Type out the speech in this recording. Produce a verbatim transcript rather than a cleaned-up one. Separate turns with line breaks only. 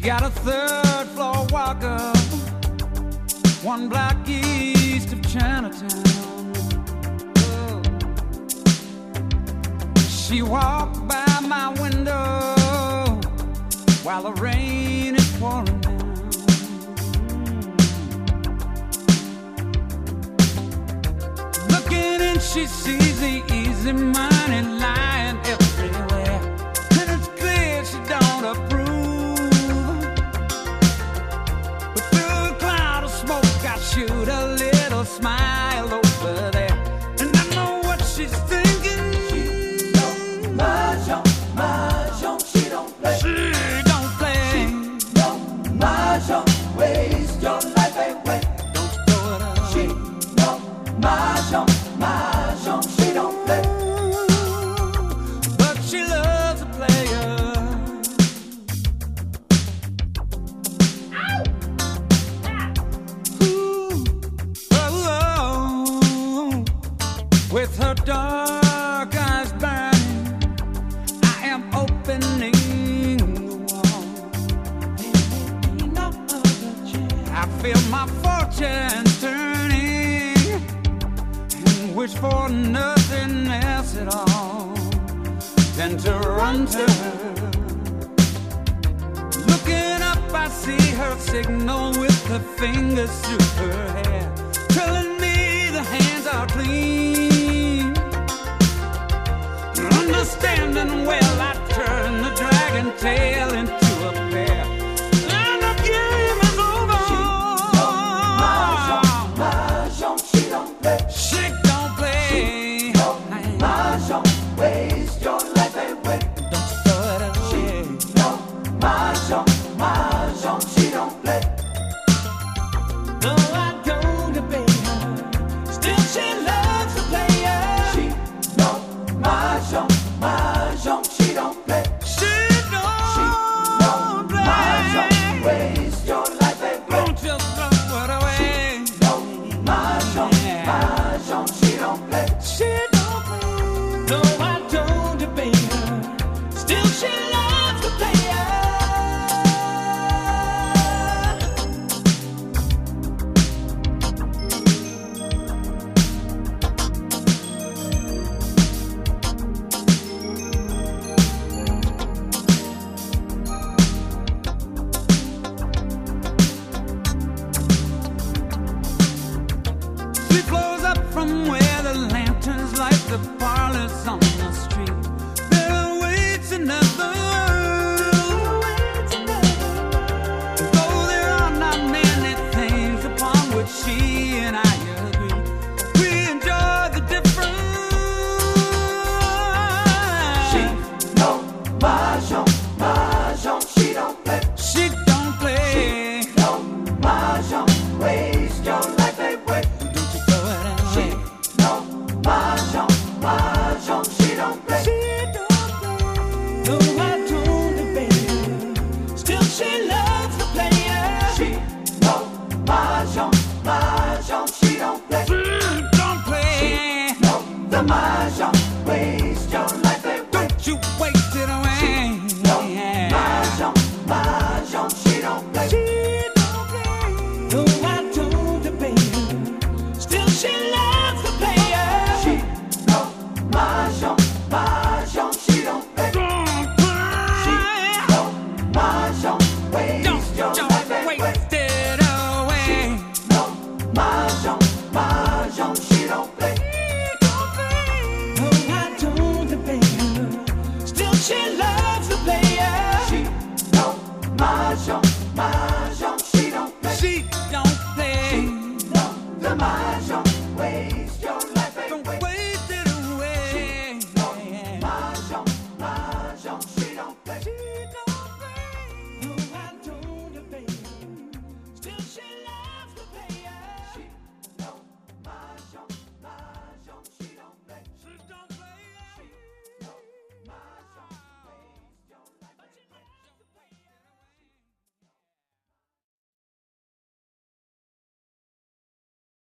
got a third floor walker, one block east of Chinatown. Oh. She walked by my window while the rain is pouring down. Looking in, she sees the easy money lying everywhere, and it's clear she don't approve. But through a cloud of smoke I shoot a little smile over there, and I know what she's thinking.
She don't mahjong, mahjong, she don't play.
She don't play.
She don't mahjong, waste your life away.
Don't throw it away.
She don't mahjong, mahjong, she don't play.
But she loves a player. Ooh, oh, oh. With her dark eyes burning, I am opening the wall. There ain't no other chance. I feel my fortunes turning and wish for nothing else at all than to run to her. Looking up, I see her signal with her fingers through her hair, telling me the hands are clean. Understanding well, I turn the dragon tail into a pair, and the game is over.
Mahjong, mahjong, she don't play.
She don't play.
She don't mahjong, waste your life away.
Don't throw it away.
She don't mahjong, mahjong, she don't play.
Though I don't obey her, still she loves the player.
She don't mahjong, mahjong, she don't play.
She don't,
She don't
play.
mahjong, waste your life away.
Don't just throw it away.
Don't mahjong, mahjong, she don't play.
She don't play. Though I don't obey her, still she loves the player. Sweet flows up from where the lanterns light the parlors on the street. There awaits another world. Though there are not many things upon which she and I agree, we enjoy the difference.
She don't mahjong, mahjong, she don't play.
She don't play.
Don't mahjong, waste your life away.
Don't you throw it
She
away.
don't mahjong, mahjong, she don't play.
She don't play. Though I don't obey her, still she loves the player.
She don't mahjong, mahjong, she don't play.
She don't play.
Don't the mahjong, waste your life away.
Don't you waste it away.
Don't mahjong, mahjong, she don't play.
She don't play. Though I don't obey her, still she loves the player.
She don't mahjong, mahjong, she don't play.
Don't
She
play.
don't mahjong, waste your
Don't
life
just
away.
waste it away.
Don't mahjong, mahjong, she don't play.
Though I don't obey her, still she loves the player.
She don't mahjong, mahjong, she don't play.
She don't play.
Don't the mahjong, waste